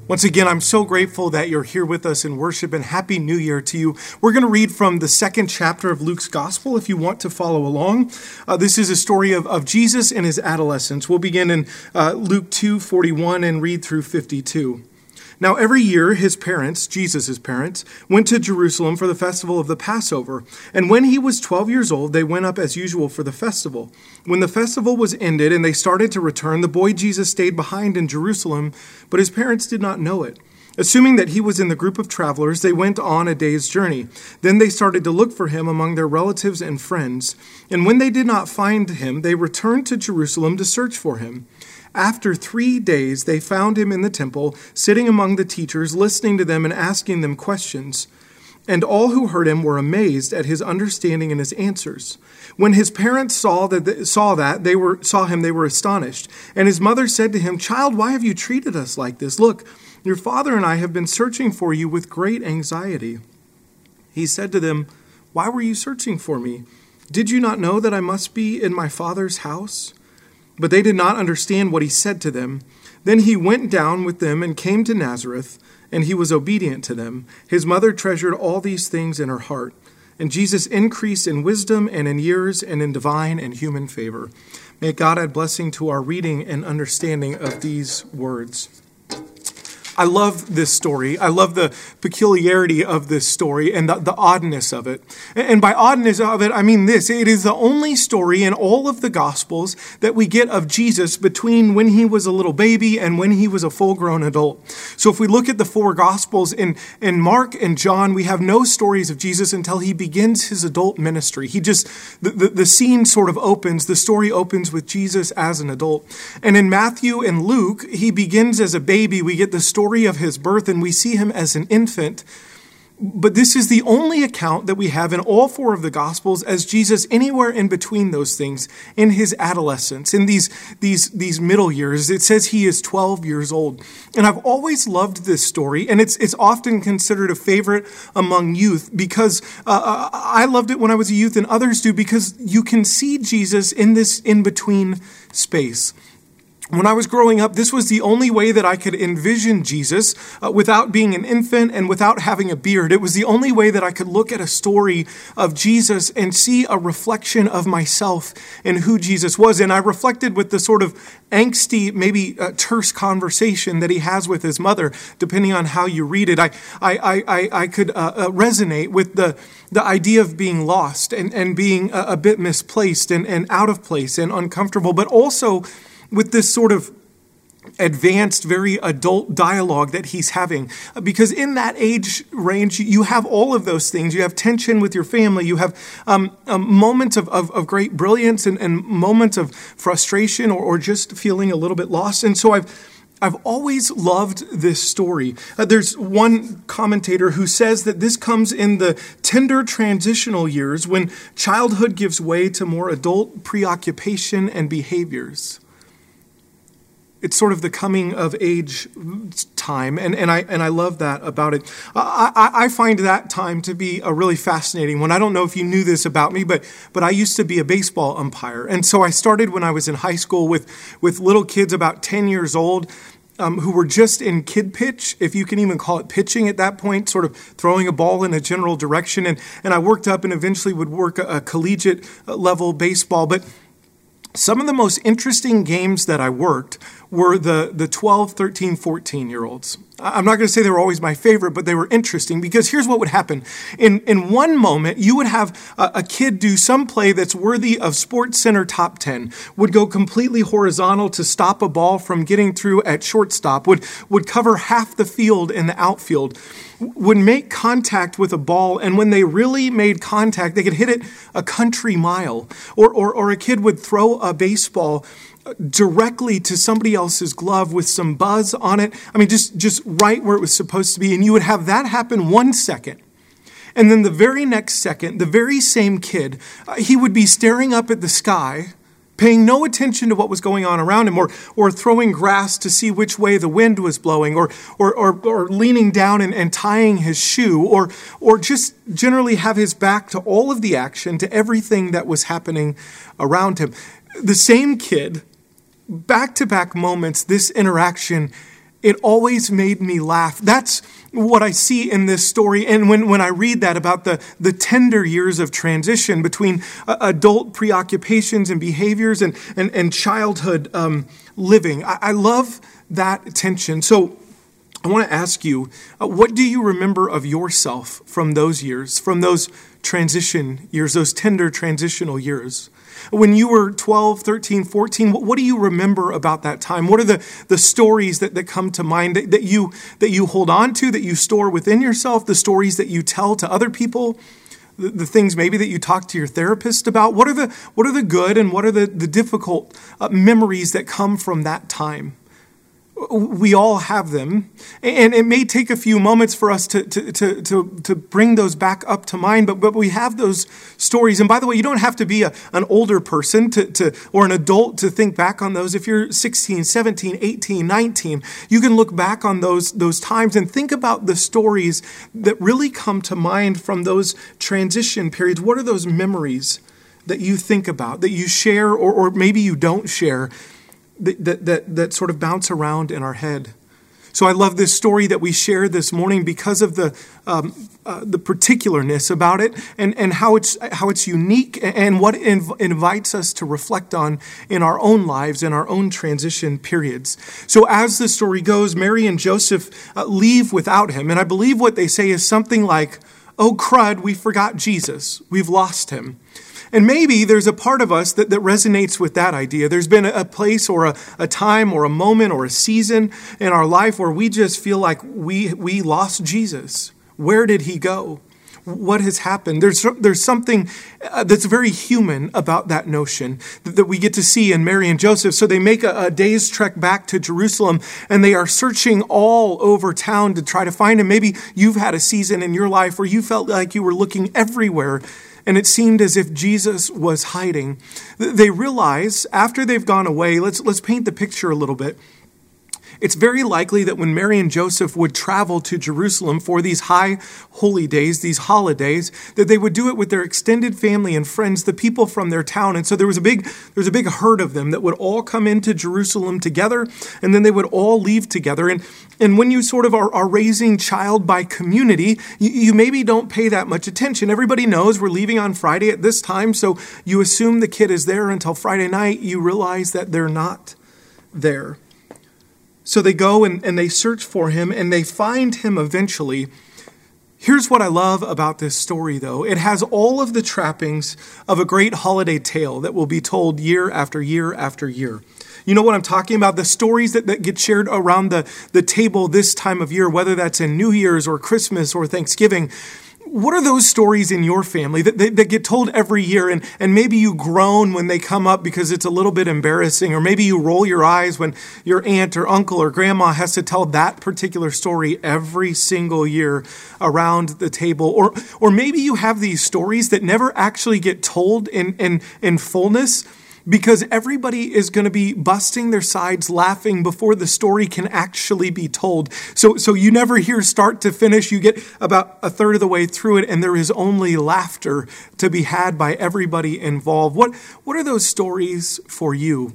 Once again, I'm so grateful that you're here with us in worship, and Happy New Year to you. We're going to read from the second chapter of Luke's Gospel if you want to follow along. This is a story of Jesus in his adolescence. We'll begin in Luke 2:41 and read through 52. Now every year his parents, Jesus' parents, went to Jerusalem for the festival of the Passover. And when he was 12 years old, they went up as usual for the festival. When the festival was ended and they started to return, the boy Jesus stayed behind in Jerusalem, but his parents did not know it. Assuming that he was in the group of travelers, they went on a day's journey. Then they started to look for him among their relatives and friends. And when they did not find him, they returned to Jerusalem to search for him. After 3 days, they found him in the temple, sitting among the teachers, listening to them and asking them questions. And all who heard him were amazed at his understanding and his answers. When his parents saw him, they were astonished. And his mother said to him, "Child, why have you treated us like this? Look, your father and I have been searching for you with great anxiety." He said to them, "Why were you searching for me? Did you not know that I must be in my father's house?" But they did not understand what he said to them. Then he went down with them and came to Nazareth, and he was obedient to them. His mother treasured all these things in her heart. And Jesus increased in wisdom and in years and in divine and human favor. May God add blessing to our reading and understanding of these words. I love this story. I love the peculiarity of this story and the oddness of it. And by oddness of it, I mean this. It is the only story in all of the Gospels that we get of Jesus between when he was a little baby and when he was a full-grown adult. So if we look at the four Gospels, in Mark and John, we have no stories of Jesus until he begins his adult ministry. The scene sort of opens. The story opens with Jesus as an adult. And in Matthew and Luke, he begins as a baby. We get the story of his birth, and we see him as an infant. But this is the only account that we have in all four of the Gospels as Jesus anywhere in between those things, in his adolescence, in these middle years. It says he is 12 years old. And I've always loved this story, and it's often considered a favorite among youth because I loved it when I was a youth, and others do, because you can see Jesus in this in-between space. When I was growing up, this was the only way that I could envision Jesus without being an infant and without having a beard. It was the only way that I could look at a story of Jesus and see a reflection of myself in who Jesus was. And I reflected with the sort of angsty, maybe terse conversation that he has with his mother, depending on how you read it. I could resonate with the idea of being lost and being a bit misplaced and out of place and uncomfortable, but also with this sort of advanced, very adult dialogue that he's having. Because in that age range, you have all of those things. You have tension with your family. You have moments of great brilliance and moments of frustration or just feeling a little bit lost. And so I've always loved this story. There's one commentator who says that this comes in the tender transitional years when childhood gives way to more adult preoccupation and behaviors. It's sort of the coming of age time, and I love that about it. I find that time to be a really fascinating one. I don't know if you knew this about me, but I used to be a baseball umpire, and so I started when I was in high school with little kids about 10 years old who were just in kid pitch, if you can even call it pitching at that point, sort of throwing a ball in a general direction, and I worked up and eventually would work a collegiate level baseball, but some of the most interesting games that I worked were the 12, 13, 14-year-olds. I'm not going to say they were always my favorite, but they were interesting because here's what would happen. In one moment, you would have a kid do some play that's worthy of Sports Center top 10, would go completely horizontal to stop a ball from getting through at shortstop, would cover half the field in the outfield, would make contact with a ball, and when they really made contact, they could hit it a country mile. Or a kid would throw a baseball directly to somebody else's glove with some buzz on it. I mean, just right where it was supposed to be. And you would have that happen 1 second. And then the very next second, the very same kid, he would be staring up at the sky, paying no attention to what was going on around him, or throwing grass to see which way the wind was blowing, or leaning down and tying his shoe, or just generally have his back to all of the action, to everything that was happening around him. The same kid, back-to-back moments, this interaction, it always made me laugh. That's what I see in this story. And when I read that about the tender years of transition between adult preoccupations and behaviors and childhood living, I love that tension. So I want to ask you, what do you remember of yourself from those years, from those transition years, those tender transitional years? When you were 12, 13, 14, what do you remember about that time? What are the stories that come to mind that you hold on to, that you store within yourself, the stories that you tell to other people, the things maybe that you talk to your therapist about? What are the good and what are the difficult memories that come from that time? We all have them, and it may take a few moments for us to bring those back up to mind, but we have those stories. And by the way, you don't have to be an older person or an adult to think back on those. If you're 16, 17, 18, 19, you can look back on those times and think about the stories that really come to mind from those transition periods. What are those memories that you think about, that you share, or maybe you don't share, that sort of bounce around in our head? So I love this story that we shared this morning because of the particularness about it and how it's unique and what it invites us to reflect on in our own lives, in our own transition periods. So as the story goes, Mary and Joseph leave without him. And I believe what they say is something like, "Oh, crud, we forgot Jesus. We've lost him." And maybe there's a part of us that resonates with that idea. There's been a place or a time or a moment or a season in our life where we just feel like we lost Jesus. Where did he go? What has happened? There's something that's very human about that notion that we get to see in Mary and Joseph. So they make a day's trek back to Jerusalem, and they are searching all over town to try to find him. Maybe you've had a season in your life where you felt like you were looking everywhere, and it seemed as if Jesus was hiding. They realize after they've gone away, let's paint the picture a little bit. It's very likely that when Mary and Joseph would travel to Jerusalem for these high holy days, these holidays, that they would do it with their extended family and friends, the people from their town. And so there was a big herd of them that would all come into Jerusalem together, and then they would all leave together. And when you sort of are raising child by community, you maybe don't pay that much attention. Everybody knows we're leaving on Friday at this time, so you assume the kid is there until Friday night. You realize that they're not there. So they go and they search for him, and they find him eventually. Here's what I love about this story, though. It has all of the trappings of a great holiday tale that will be told year after year after year. You know what I'm talking about? The stories that get shared around the table this time of year, whether that's in New Year's or Christmas or Thanksgiving. What are those stories in your family that get told every year, and maybe you groan when they come up because it's a little bit embarrassing, or maybe you roll your eyes when your aunt or uncle or grandma has to tell that particular story every single year around the table, or maybe you have these stories that never actually get told in fullness, because everybody is going to be busting their sides laughing before the story can actually be told. So you never hear start to finish. You get about a third of the way through it, and there is only laughter to be had by everybody involved. What are those stories for you?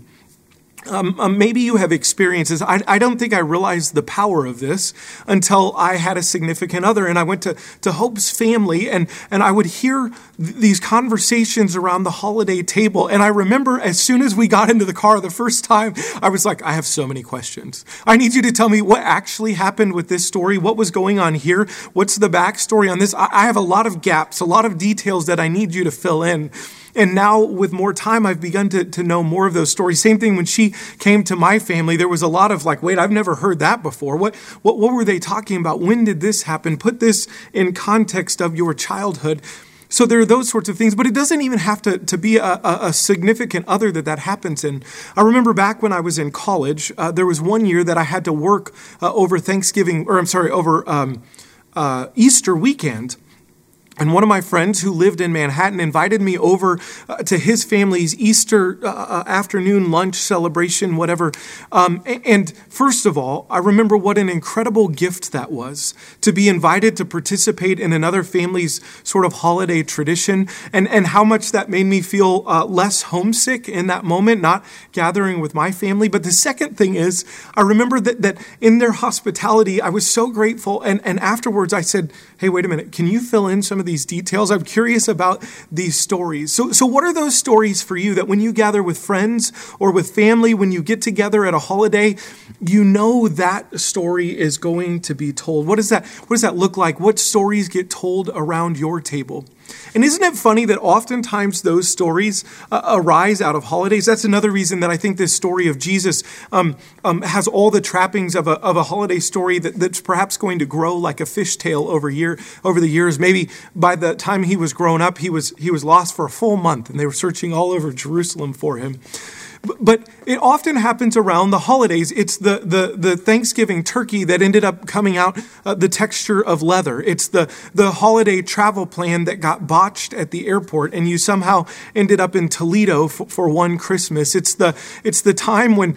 Maybe you have experiences. I don't think I realized the power of this until I had a significant other, and I went to Hope's family, and I would hear these conversations around the holiday table. And I remember as soon as we got into the car the first time, I was like, I have so many questions. I need you to tell me what actually happened with this story. What was going on here? What's the backstory on this? I have a lot of gaps, a lot of details that I need you to fill in. And now with more time, I've begun to know more of those stories. Same thing when she came to my family, there was a lot of like, wait, I've never heard that before. What were they talking about? When did this happen? Put this in context of your childhood. So there are those sorts of things, but it doesn't even have to be a significant other that happens in. I remember back when I was in college, there was one year that I had to work over Easter weekend. And one of my friends who lived in Manhattan invited me over to his family's Easter afternoon lunch celebration, whatever. And first of all, I remember what an incredible gift that was to be invited to participate in another family's sort of holiday tradition, and how much that made me feel less homesick in that moment, not gathering with my family. But the second thing is, I remember that in their hospitality, I was so grateful. And afterwards I said, hey, wait a minute, can you fill in some of these details? I'm curious about these stories. So what are those stories for you that when you gather with friends or with family, when you get together at a holiday, you know that story is going to be told? What does that look like? What stories get told around your table? And isn't it funny that oftentimes those stories arise out of holidays? That's another reason that I think this story of Jesus has all the trappings of a holiday story that's perhaps going to grow like a fishtail over the years. Maybe by the time he was grown up, he was lost for a full month, and they were searching all over Jerusalem for him. But it often happens around the holidays. It's the Thanksgiving turkey that ended up coming out the texture of leather. It's the holiday travel plan that got botched at the airport and you somehow ended up in Toledo for one Christmas. It's the time when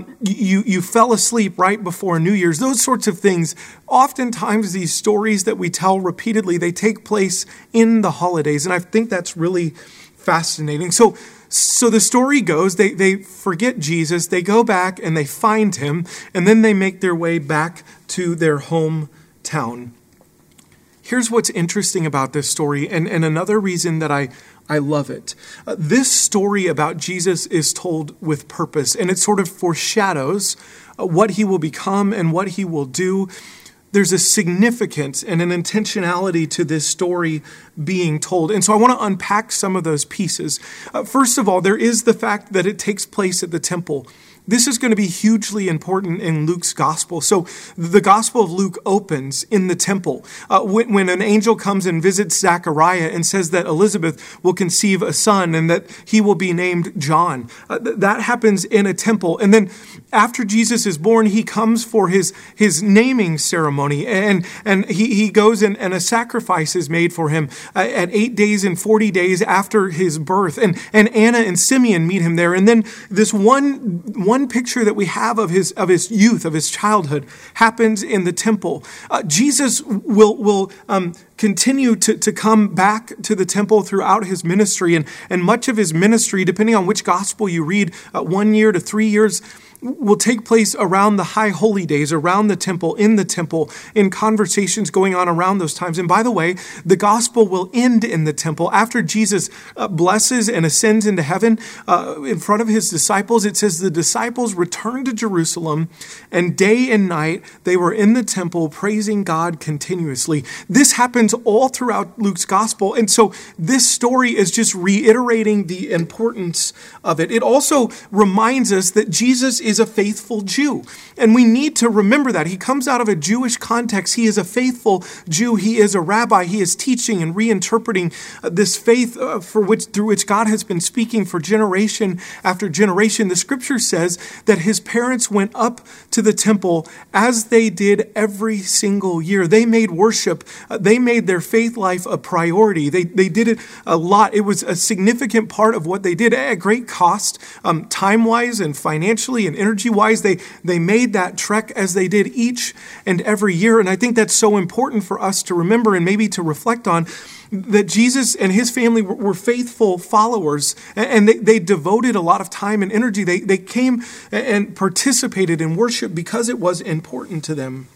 you fell asleep right before New Year's. Those sorts of things. Oftentimes these stories that we tell repeatedly, they take place in the holidays. And I think that's really fascinating. So the story goes, they forget Jesus, they go back and they find him, and then they make their way back to their hometown. Here's what's interesting about this story, and another reason that I love it. This story about Jesus is told with purpose, and it sort of foreshadows what he will become and what he will do. There's a significance and an intentionality to this story being told. And so I want to unpack some of those pieces. First of all, there is the fact that it takes place at the temple. This is going to be hugely important in Luke's gospel. So the gospel of Luke opens in the temple. When an angel comes and visits Zechariah and says that Elizabeth will conceive a son and that he will be named John. That happens in a temple. And then after Jesus is born, he comes for his naming ceremony. And he goes and a sacrifice is made for him at 8 days and 40 days after his birth. And Anna and Simeon meet him there. And then this one picture that we have of his youth, of his childhood, happens in the temple. Jesus will continue to come back to the temple throughout his ministry, and much of his ministry, depending on which gospel you read, 1 year to 3 years, will take place around the high holy days, around the temple, in conversations going on around those times. And by the way, the gospel will end in the temple. After Jesus blesses and ascends into heaven in front of his disciples, it says the disciples returned to Jerusalem, and day and night they were in the temple praising God continuously. This happens all throughout Luke's gospel. And so this story is just reiterating the importance of it. It also reminds us that Jesus is a faithful Jew. And we need to remember that. He comes out of a Jewish context. He is a faithful Jew. He is a rabbi. He is teaching and reinterpreting this faith through which God has been speaking for generation after generation. The scripture says that his parents went up to the temple as they did every single year. They made worship. They made their faith life a priority. They did it a lot. It was a significant part of what they did at great cost, time-wise and financially and energy-wise. They made that trek as they did each and every year. And I think that's so important for us to remember and maybe to reflect on, that Jesus and his family were faithful followers, and they devoted a lot of time and energy. They came and participated in worship because it was important to them.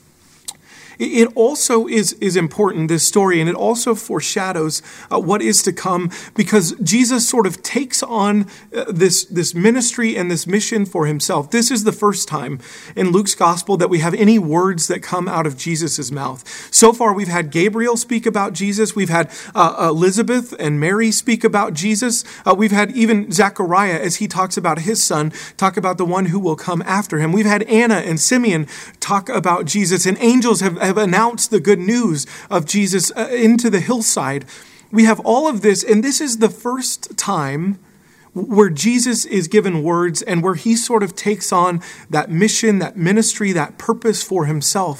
It also is important, this story, and it also foreshadows what is to come, because Jesus sort of takes on this ministry and this mission for himself. This is the first time in Luke's gospel that we have any words that come out of Jesus' mouth. So far, we've had Gabriel speak about Jesus. We've had Elizabeth and Mary speak about Jesus. We've had even Zechariah, as he talks about his son, talk about the one who will come after him. We've had Anna and Simeon talk about Jesus, and angels have announced the good news of Jesus into the hillside. We have all of this, and this is the first time where Jesus is given words and where he sort of takes on that mission, that ministry, that purpose for himself.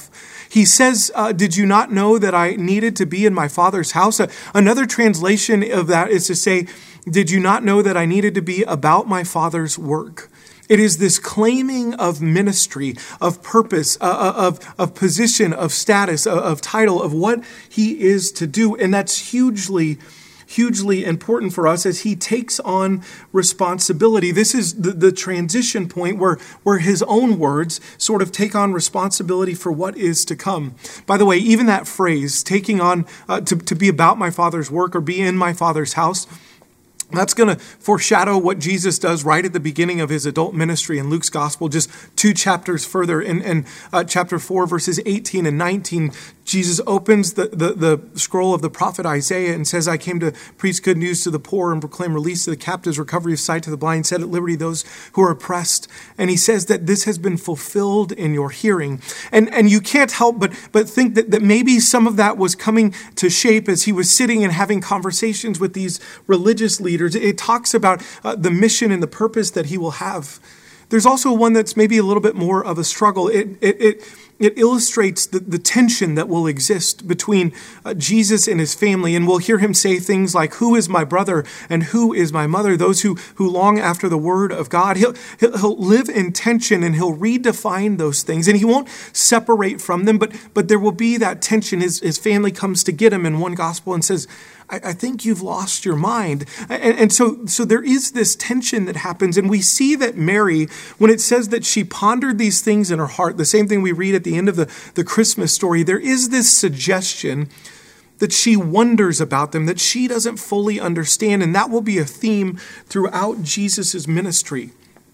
He says, did you not know that I needed to be in my Father's house? Another translation of that is to say, did you not know that I needed to be about my Father's work? It is this claiming of ministry, of purpose, of position, of status, of title, of what he is to do. And that's hugely important for us as he takes on responsibility. This is the transition point where his own words sort of take on responsibility for what is to come. By the way, even that phrase, taking on, to be about my Father's work or be in my Father's house, that's going to foreshadow what Jesus does right at the beginning of his adult ministry in Luke's gospel, just 2 chapters further. In chapter 4, verses 18 and 19, Jesus opens the scroll of the prophet Isaiah and says, I came to preach good news to the poor and proclaim release to the captives, recovery of sight to the blind, set at liberty those who are oppressed. And he says that this has been fulfilled in your hearing. And you can't help but think that maybe some of that was coming to shape as he was sitting and having conversations with these religious leaders. It talks about the mission and the purpose that he will have. There's also one that's maybe a little bit more of a struggle. It illustrates the tension that will exist between Jesus and his family. And we'll hear him say things like, who is my brother and who is my mother? Those who long after the word of God. He'll live in tension and he'll redefine those things. And he won't separate from them, but there will be that tension. His family comes to get him in one gospel and says, I think you've lost your mind. And so there is this tension that happens. And we see that Mary, when it says that she pondered these things in her heart, the same thing we read at the end of the Christmas story, there is this suggestion that she wonders about them, that she doesn't fully understand. And that will be a theme throughout Jesus' ministry.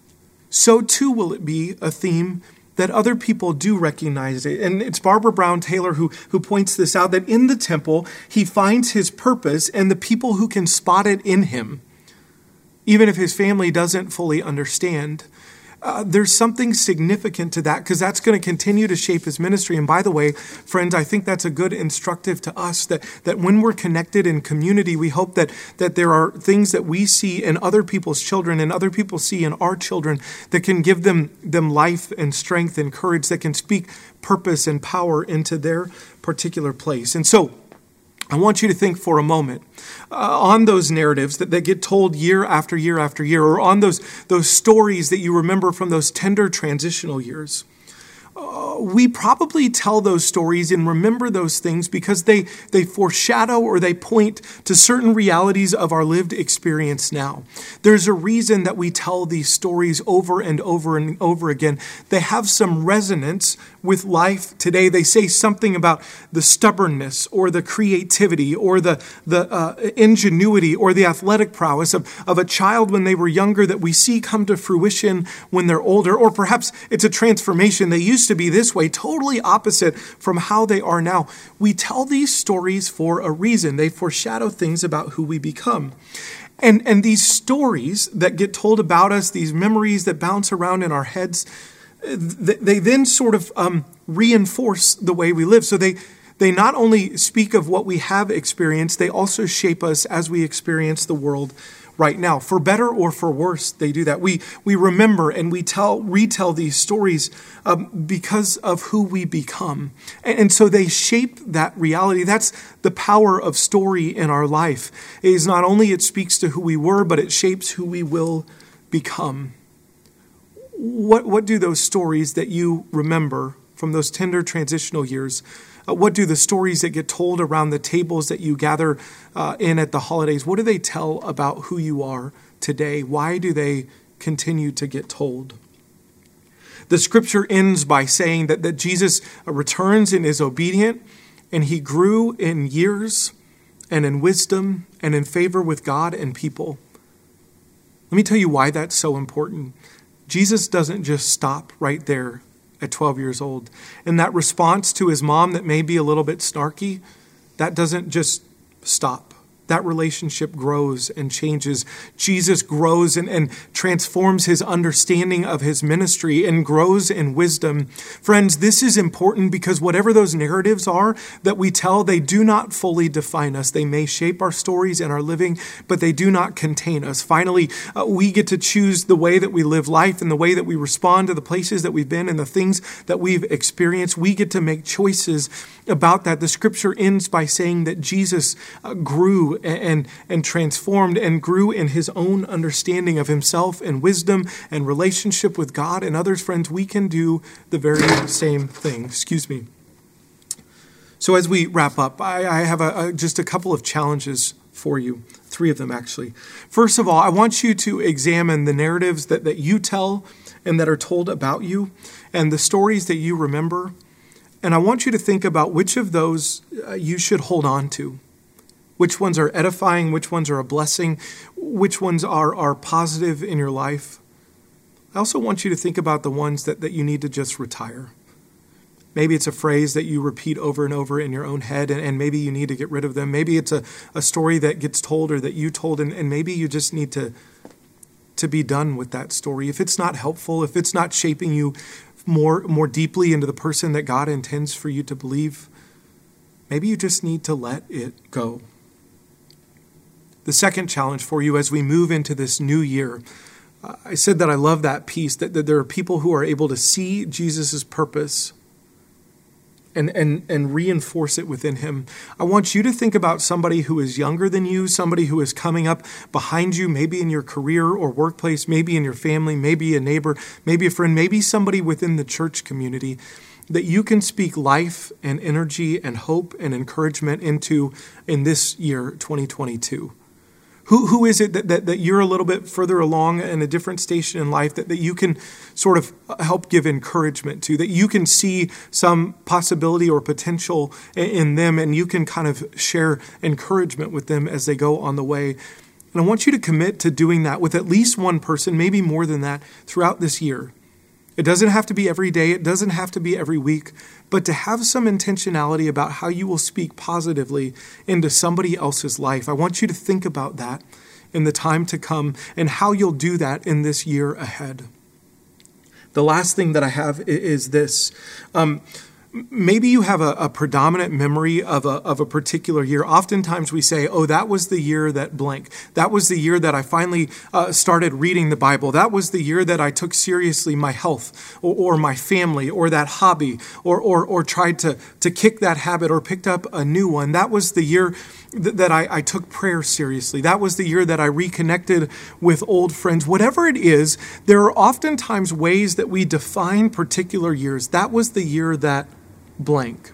So too will it be a theme that other people do recognize it. And it's Barbara Brown Taylor who points this out, that in the temple, he finds his purpose and the people who can spot it in him, even if his family doesn't fully understand. There's something significant to that because that's going to continue to shape his ministry. And by the way, friends, I think that's a good instructive to us that when we're connected in community, we hope that there are things that we see in other people's children and other people see in our children that can give them life and strength and courage, that can speak purpose and power into their particular place. And so I want you to think for a moment on those narratives that get told year after year after year, or on those stories that you remember from those tender transitional years. We probably tell those stories and remember those things because they foreshadow or they point to certain realities of our lived experience now. There's a reason that we tell these stories over and over and over again. They have some resonance with life today. They say something about the stubbornness or the creativity or the ingenuity or the athletic prowess of a child when they were younger that we see come to fruition when they're older. Or perhaps it's a transformation. They used to be this way, totally opposite from how they are now. We tell these stories for a reason. They foreshadow things about who we become. And these stories that get told about us, these memories that bounce around in our heads, they then sort of reinforce the way we live. So they not only speak of what we have experienced, they also shape us as we experience the world right now. For better or for worse, they do that. We remember and we retell these stories because of who we become. And so they shape that reality. That's the power of story in our life. It is not only it speaks to who we were, but it shapes who we will become. What do those stories that you remember from those tender transitional years, what do the stories that get told around the tables that you gather in at the holidays, what do they tell about who you are today? Why do they continue to get told? The scripture ends by saying that Jesus returns and is obedient, and he grew in years and in wisdom and in favor with God and people. Let me tell you why that's so important. Jesus doesn't just stop right there at 12 years old. And that response to his mom that may be a little bit snarky, that doesn't just stop. that relationship grows and changes. Jesus grows and transforms his understanding of his ministry and grows in wisdom. Friends, this is important because whatever those narratives are that we tell, they do not fully define us. They may shape our stories and our living, but they do not contain us. Finally, we get to choose the way that we live life and the way that we respond to the places that we've been and the things that we've experienced. We get to make choices about that. The scripture ends by saying that Jesus grew and transformed and grew in his own understanding of himself and wisdom and relationship with God and others. Friends, we can do the very same thing. So as we wrap up, I have just a couple of challenges for you, 3 of them actually. First of all, I want you to examine the narratives that you tell and that are told about you and the stories that you remember. And I want you to think about which of those you should hold on to. Which ones are edifying, which ones are a blessing, which ones are positive in your life. I also want you to think about the ones that you need to just retire. Maybe it's a phrase that you repeat over and over in your own head, and maybe you need to get rid of them. Maybe it's a story that gets told or that you told, and maybe you just need to be done with that story. If it's not helpful, if it's not shaping you more deeply into the person that God intends for you to believe, maybe you just need to let it go. The second challenge for you as we move into this new year, I said that I love that piece, that there are people who are able to see Jesus' purpose and reinforce it within him. I want you to think about somebody who is younger than you, somebody who is coming up behind you, maybe in your career or workplace, maybe in your family, maybe a neighbor, maybe a friend, maybe somebody within the church community that you can speak life and energy and hope and encouragement into in this year, 2022. Who is it that you're a little bit further along in a different station in life that you can sort of help give encouragement to, that you can see some possibility or potential in them and you can kind of share encouragement with them as they go on the way. And I want you to commit to doing that with at least one person, maybe more than that, throughout this year. It doesn't have to be every day. It doesn't have to be every week. But to have some intentionality about how you will speak positively into somebody else's life. I want you to think about that in the time to come and how you'll do that in this year ahead. The last thing that I have is this. Maybe you have a predominant memory of a particular year. Oftentimes we say, oh, that was the year that blank. That was the year that I finally started reading the Bible. That was the year that I took seriously my health or my family or that hobby or tried to kick that habit or picked up a new one. That was the year that I took prayer seriously. That was the year that I reconnected with old friends. Whatever it is, there are oftentimes ways that we define particular years. That was the year that blank.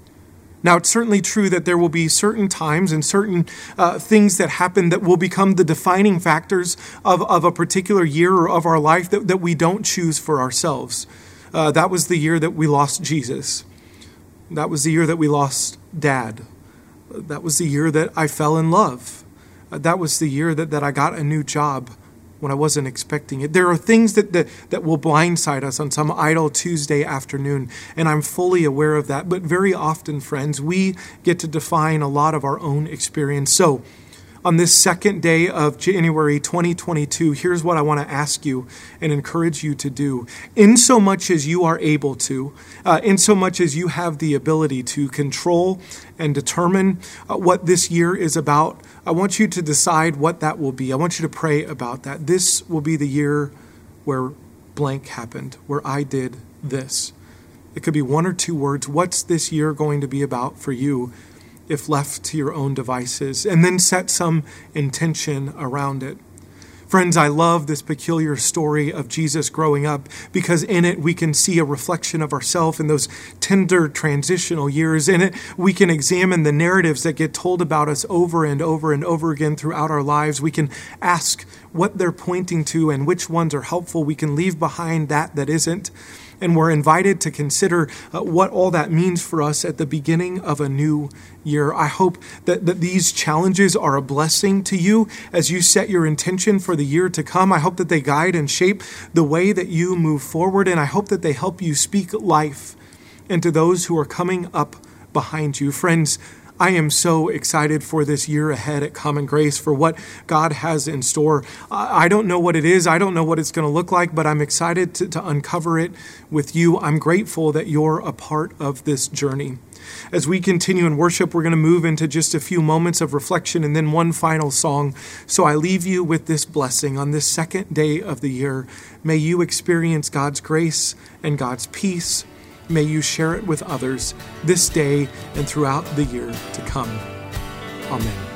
Now, it's certainly true that there will be certain times and certain things that happen that will become the defining factors of a particular year or of our life that we don't choose for ourselves. That was the year that we lost Jesus. That was the year that we lost Dad. That was the year that I fell in love. That was the year that I got a new job when I wasn't expecting it. There are things that will blindside us on some idle Tuesday afternoon, and I'm fully aware of that. But very often, friends, we get to define a lot of our own experience. So on this second day of January 2022, here's what I want to ask you and encourage you to do. In so much as you are able to, in so much as you have the ability to control and determine what this year is about, I want you to decide what that will be. I want you to pray about that. This will be the year where blank happened, where I did this. It could be 1 or 2 words. What's this year going to be about for you if left to your own devices? And then set some intention around it. Friends, I love this peculiar story of Jesus growing up because in it we can see a reflection of ourselves in those tender transitional years. In it we can examine the narratives that get told about us over and over and over again throughout our lives. We can ask what they're pointing to and which ones are helpful. We can leave behind that isn't. And we're invited to consider what all that means for us at the beginning of a new year. I hope that these challenges are a blessing to you as you set your intention for the year to come. I hope that they guide and shape the way that you move forward. And I hope that they help you speak life into those who are coming up behind you. Friends, I am so excited for this year ahead at Common Grace, for what God has in store. I don't know what it is. I don't know what it's going to look like, but I'm excited to uncover it with you. I'm grateful that you're a part of this journey. As we continue in worship, we're going to move into just a few moments of reflection and then one final song. So I leave you with this blessing on this second day of the year. May you experience God's grace and God's peace. May you share it with others this day and throughout the year to come. Amen.